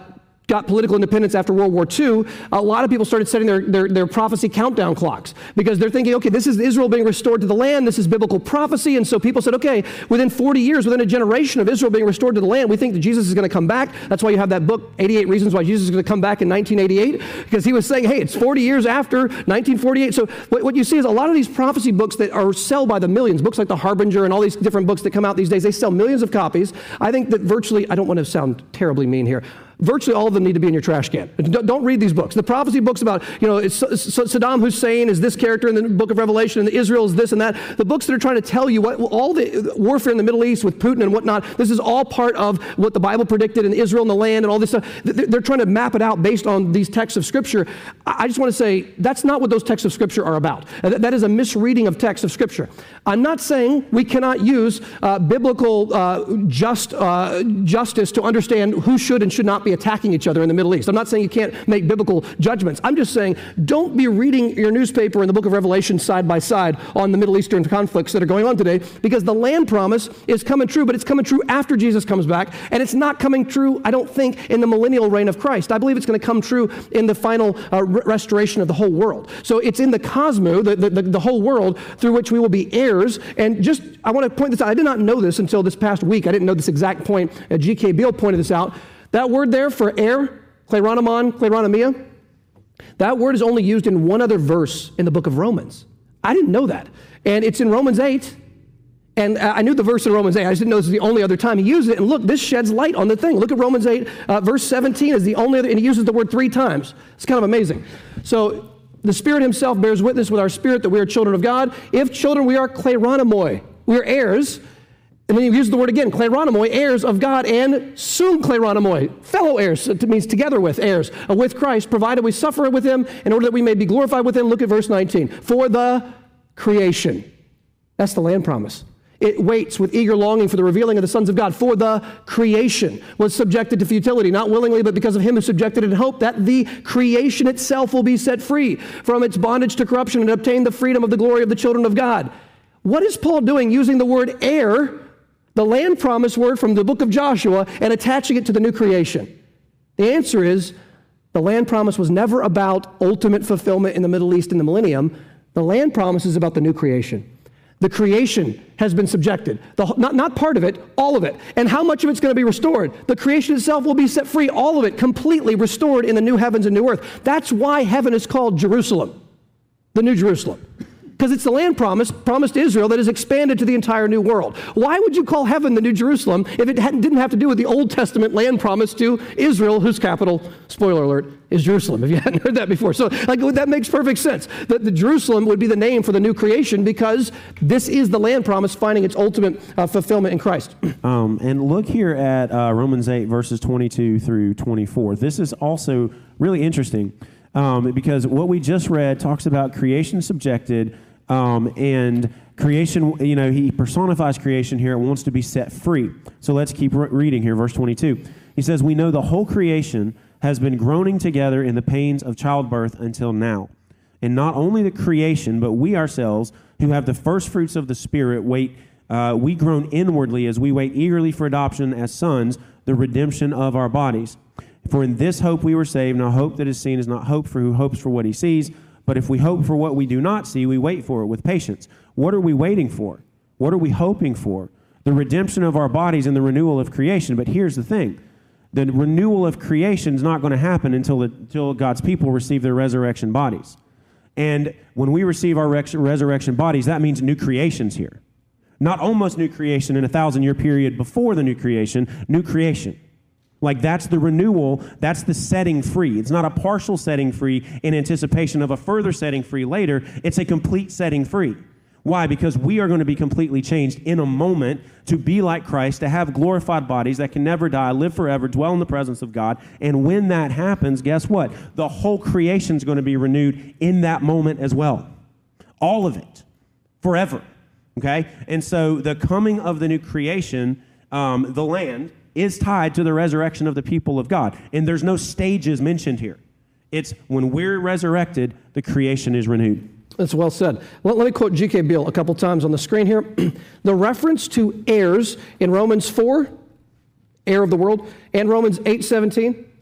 Speaker 1: got political independence after World War Two, a lot of people started setting their, their, their prophecy countdown clocks because they're thinking, okay, this is Israel being restored to the land. This is biblical prophecy. And so people said, okay, within forty years, within a generation of Israel being restored to the land, we think that Jesus is going to come back. That's why you have that book, eighty-eight Reasons Why Jesus is going to Come Back in nineteen eighty-eight, because he was saying, hey, it's forty years after nineteen forty-eight. So what, what you see is a lot of these prophecy books that are sell by the millions, books like The Harbinger and all these different books that come out these days, they sell millions of copies. I think that virtually, I don't want to sound terribly mean here, virtually all of them need to be in your trash can. Don't read these books. The prophecy books about, you know, it's, Saddam Hussein is this character in the book of Revelation, and Israel is this and that. The books that are trying to tell you what all the warfare in the Middle East with Putin and whatnot, this is all part of what the Bible predicted in Israel and the land and all this stuff. They're trying to map it out based on these texts of Scripture. I just want to say that's not what those texts of Scripture are about. That is a misreading of texts of Scripture. I'm not saying we cannot use uh, biblical uh, just uh, justice to understand who should and should not be attacking each other in the Middle East. I'm not saying you can't make biblical judgments. I'm just saying don't be reading your newspaper and the book of Revelation side by side on the Middle Eastern conflicts that are going on today, because the land promise is coming true, but it's coming true after Jesus comes back, and it's not coming true, I don't think, in the millennial reign of Christ. I believe it's going to come true in the final uh, re- restoration of the whole world. So it's in the cosmos, the, the, the whole world, through which we will be heirs. And just, I want to point this out. I did not know this until this past week. I didn't know this exact point. Uh, G K Beale pointed this out. That word there for heir, kleronomon, kleronomia, that word is only used in one other verse in the book of Romans. I didn't know that. And it's in Romans eight. And I knew the verse in Romans eight. I just didn't know this is the only other time he used it. And look, this sheds light on the thing. Look at Romans eight, uh, verse seventeen is the only other, and he uses the word three times. It's kind of amazing. So the Spirit himself bears witness with our spirit that we are children of God. If children, we are kleronomoi. We are heirs. And then you use the word again, kleronomoi, heirs of God, and sum kleronomoi, fellow heirs. It means together with heirs, uh, with Christ, provided we suffer with him in order that we may be glorified with him. Look at verse nineteen. For the creation. That's the land promise. It waits with eager longing for the revealing of the sons of God. For the creation was subjected to futility, not willingly, but because of him who subjected it in hope that the creation itself will be set free from its bondage to corruption and obtain the freedom of the glory of the children of God. What is Paul doing using the word heir, the land promise word from the book of Joshua, and attaching it to the new creation? The answer is the land promise was never about ultimate fulfillment in the Middle East in the millennium. The land promise is about the new creation. The creation has been subjected. The, not, not part of it, all of it. And how much of it's going to be restored? The creation itself will be set free, all of it completely restored in the new heavens and new earth. That's why heaven is called Jerusalem, the New Jerusalem. Because it's the land promise promised to Israel that is expanded to the entire new world. Why would you call heaven the New Jerusalem if it hadn't, didn't have to do with the Old Testament land promise to Israel, whose capital, spoiler alert, is Jerusalem, if you hadn't heard that before? So like, that makes perfect sense. That the Jerusalem would be the name for the new creation because this is the land promise finding its ultimate uh, fulfillment in Christ.
Speaker 2: Um, and look here at uh, Romans eight, verses twenty-two through twenty-four. This is also really interesting um, because what we just read talks about creation subjected. Um, and creation, you know, he personifies creation here. It wants to be set free. So let's keep re- reading here, verse twenty-two. He says, we know the whole creation has been groaning together in the pains of childbirth until now. And not only the creation, but we ourselves, who have the first fruits of the Spirit, wait, uh, we groan inwardly as we wait eagerly for adoption as sons, the redemption of our bodies. For in this hope we were saved. Now hope that is seen is not hope for who hopes for what he sees. But if we hope for what we do not see, we wait for it with patience. What are we waiting for? What are we hoping for? The redemption of our bodies and the renewal of creation. But here's the thing. The renewal of creation is not going to happen until, the, until God's people receive their resurrection bodies. And when we receive our res- resurrection bodies, that means new creation's here. Not almost new creation in a thousand-year period before the new creation, new creation. Like that's the renewal, that's the setting free. It's not a partial setting free in anticipation of a further setting free later. It's a complete setting free. Why? Because we are going to be completely changed in a moment to be like Christ, to have glorified bodies that can never die, live forever, dwell in the presence of God. And when that happens, guess what? The whole creation is going to be renewed in that moment as well. All of it. Forever. Okay? And so the coming of the new creation, um, the land, is tied to the resurrection of the people of God. And there's no stages mentioned here. It's when we're resurrected, the creation is renewed.
Speaker 1: That's well said. Let, let me quote G K Beale a couple times on the screen here. The reference to heirs in Romans four, heir of the world, and Romans eight seventeen,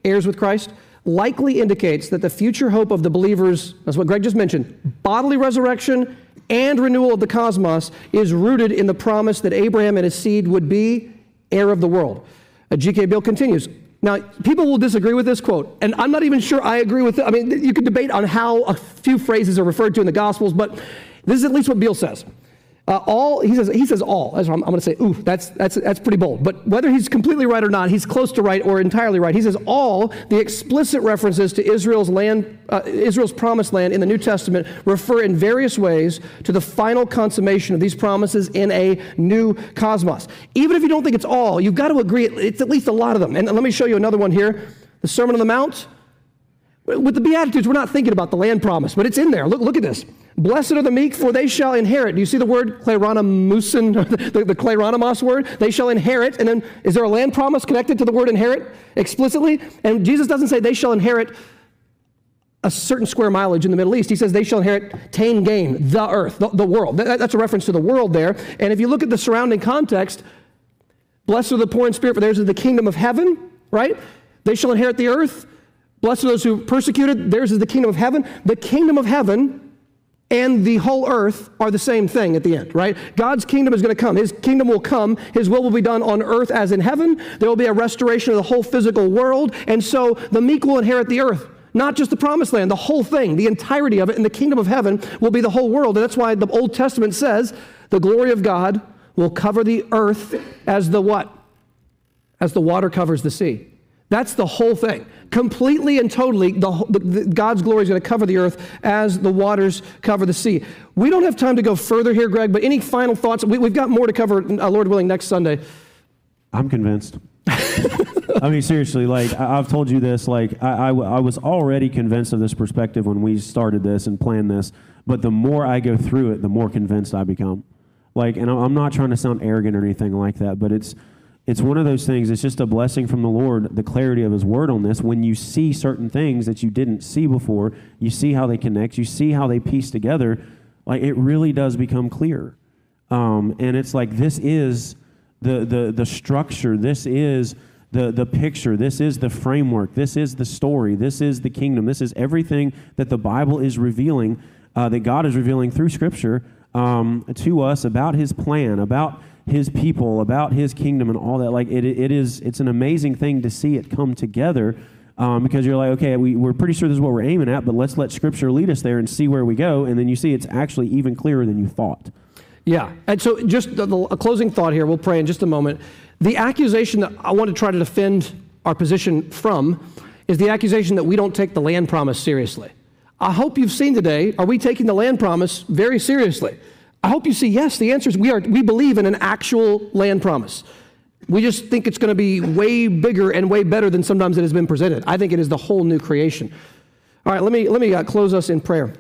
Speaker 1: heirs with Christ, likely indicates that the future hope of the believers, that's what Greg just mentioned, bodily resurrection and renewal of the cosmos, is rooted in the promise that Abraham and his seed would be heir of the world. Uh, G K Bill continues. Now, people will disagree with this quote, and I'm not even sure I agree with it. I mean, you could debate on how a few phrases are referred to in the Gospels, but this is at least what Bill says. Uh, all he says, he says all. That's what I'm, I'm going to say. Ooh, that's that's that's pretty bold. But whether he's completely right or not, he's close to right or entirely right. He says all the explicit references to Israel's land, uh, Israel's promised land in the New Testament refer in various ways to the final consummation of these promises in a new cosmos. Even if you don't think it's all, you've got to agree it's at least a lot of them. And let me show you another one here: the Sermon on the Mount. With the Beatitudes, we're not thinking about the land promise, but it's in there. Look, look at this. Blessed are the meek, for they shall inherit. Do you see the word kleronomusin, the, the kleronomos word? They shall inherit. And then is there a land promise connected to the word inherit explicitly? And Jesus doesn't say they shall inherit a certain square mileage in the Middle East. He says they shall inherit Tain Gain, the earth, the, the world. That, that's a reference to the world there. And if you look at the surrounding context, blessed are the poor in spirit, for theirs is the kingdom of heaven, right? They shall inherit the earth. Blessed are those who persecuted, theirs is the kingdom of heaven. The kingdom of heaven and the whole earth are the same thing at the end, right? God's kingdom is going to come. His kingdom will come. His will will be done on earth as in heaven. There will be a restoration of the whole physical world. And so the meek will inherit the earth, not just the promised land, the whole thing, the entirety of it. And the kingdom of heaven will be the whole world. And that's why the Old Testament says the glory of God will cover the earth as the what? As the water covers the sea. That's the whole thing. Completely and totally, the, the, the, God's glory is going to cover the earth as the waters cover the sea. We don't have time to go further here, Greg, but any final thoughts? We, we've got more to cover, uh, Lord willing, next Sunday.
Speaker 2: I'm convinced. I mean, seriously, like, I, I've told you this, like, I, I, I was already convinced of this perspective when we started this and planned this, but the more I go through it, the more convinced I become. Like, and I'm not trying to sound arrogant or anything like that, but it's, It's one of those things, it's just a blessing from the Lord, the clarity of His Word on this. When you see certain things that you didn't see before, you see how they connect, you see how they piece together, like it really does become clear. Um, and it's like this is the the the structure, this is the the picture, this is the framework, this is the story, this is the kingdom, this is everything that the Bible is revealing, uh, that God is revealing through Scripture um, to us about His plan, about His people, about His kingdom and all that. Like it, it is, it's an amazing thing to see it come together um, because you're like, okay, we, we're pretty sure this is what we're aiming at, but let's let Scripture lead us there and see where we go. And then you see it's actually even clearer than you thought. Yeah. And so just the, the, a closing thought here, we'll pray in just a moment. The accusation that I want to try to defend our position from is the accusation that we don't take the land promise seriously. I hope you've seen today, are we taking the land promise very seriously? I hope you see, yes, the answer is we are. We believe in an actual land promise. We just think it's going to be way bigger and way better than sometimes it has been presented. I think it is the whole new creation. All right, let me, let me uh, close us in prayer.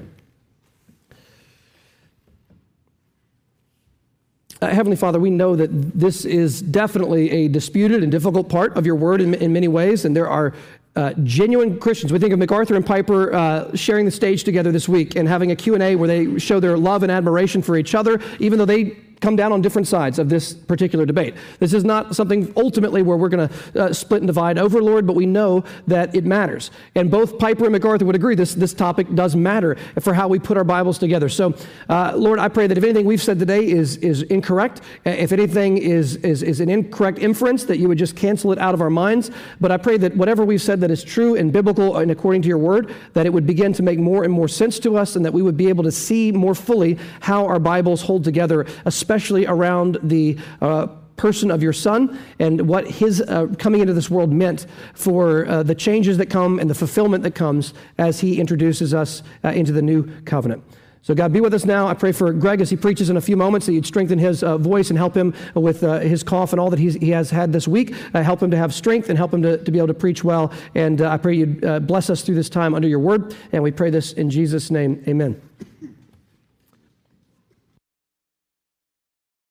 Speaker 2: Uh, Heavenly Father, we know that this is definitely a disputed and difficult part of your word in, in many ways, and there are Uh, genuine Christians. We think of MacArthur and Piper uh, sharing the stage together this week and having a Q and A where they show their love and admiration for each other, even though they come down on different sides of this particular debate. This is not something ultimately where we're going to uh, split and divide over, Lord, but we know that it matters. And both Piper and MacArthur would agree this, this topic does matter for how we put our Bibles together. So, uh, Lord, I pray that if anything we've said today is is incorrect, if anything is, is, is an incorrect inference, that you would just cancel it out of our minds. But I pray that whatever we've said that is true and biblical and according to your word, that it would begin to make more and more sense to us and that we would be able to see more fully how our Bibles hold together, especially around the uh, person of your Son and what his uh, coming into this world meant for uh, the changes that come and the fulfillment that comes as he introduces us uh, into the new covenant. So God, be with us now. I pray for Greg as he preaches in a few moments that you'd strengthen his uh, voice and help him with uh, his cough and all that he's, he has had this week. Uh, help him to have strength and help him to, to be able to preach well. And uh, I pray you'd uh, bless us through this time under your word. And we pray this in Jesus' name. Amen.